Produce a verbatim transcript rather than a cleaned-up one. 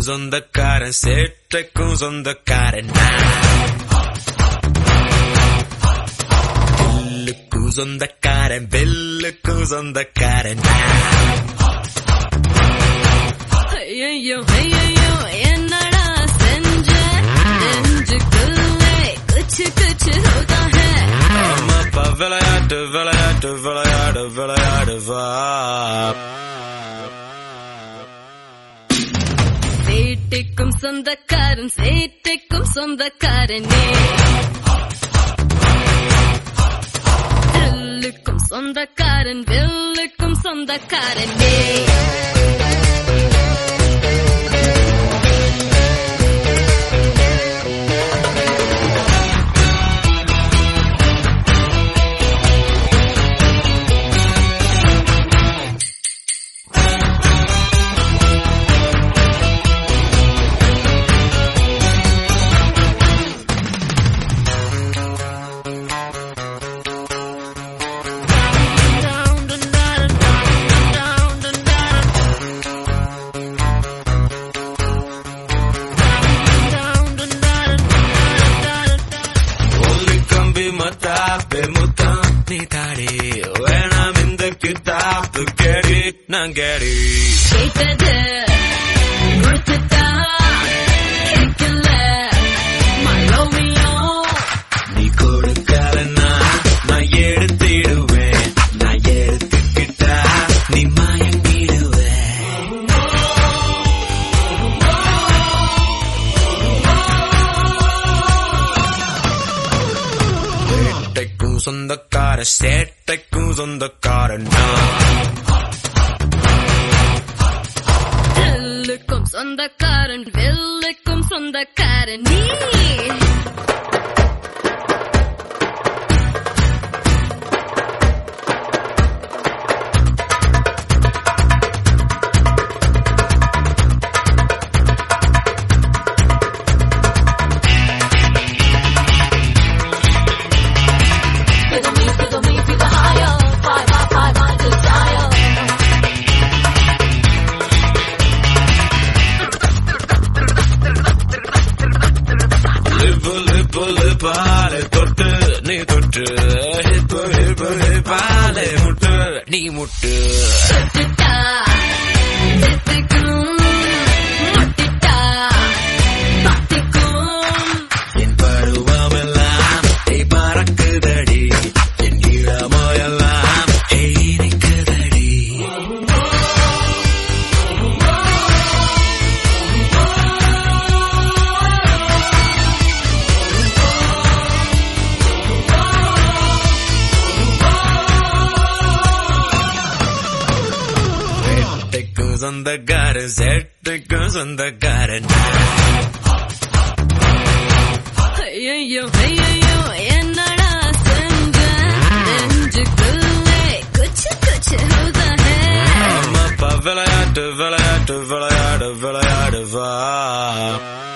சொந்தக்காரன் சேட்டைக்கும் சொந்தக்காரன் வில்லுக்கும் சொந்தக்காரன் வெல்லுக்கும் சொந்தக்காரன் ஐயோ ஐயோ என்னடா செஞ்ச நெஞ்சுக்குள்ளே குச்சு குச்சு ஹோதா ஹை ஆமாப்பா விளையாட்டு விளையாட்டு விளையாடு விளையாடு வா சேட்டைக்கும் சொந்தக்காரன் சேட்டைக்கும் சொந்தக்காரனே வில்லுக்கும் சொந்தக்காரன் வில்லுக்கும் சொந்தக்காரனே Nangeri கேட்டது கொடுத்துட்டா கேட்கல மரோமியோ நீ கொடுக்கலன்னா நான் எடுத்திடுவேன் நான் எடுத்துக்கிட்டா நீ மயங்கிடுவேன் சேட்டைக்கும் சொந்தக்கார சேட்டைக்கும் சொந்தக்காரன் வில்லுக்கும் சொந்தக்காரன் வில்லுக்கும் சொந்தக்காரன் நீ பாலே தொட்டு நீ தொட்டு ஹிப்பு ஹிப்பு பாலே முட்டு நீ முட்டு தொட்டுட்டா தொட்டுக்கும் முட்டிட்டா தொட்டுக்கும் என் பருவமெல்லாம் ஏ பறக்குதடி என் இளமையெல்லாம் ஏ நிற்குதடி சொந்தக்காரன் சேட்டைக்கும் சொந்தக்காரன் ஐயோ ஐயோ என்னடா செஞ்ச நெஞ்சுக்குள்ளே குச்சு குச்சு ஹோதா ஹை ஆமாப்பா விளையாட்டு விளையாட்டு விளையாடு விளையாடு வா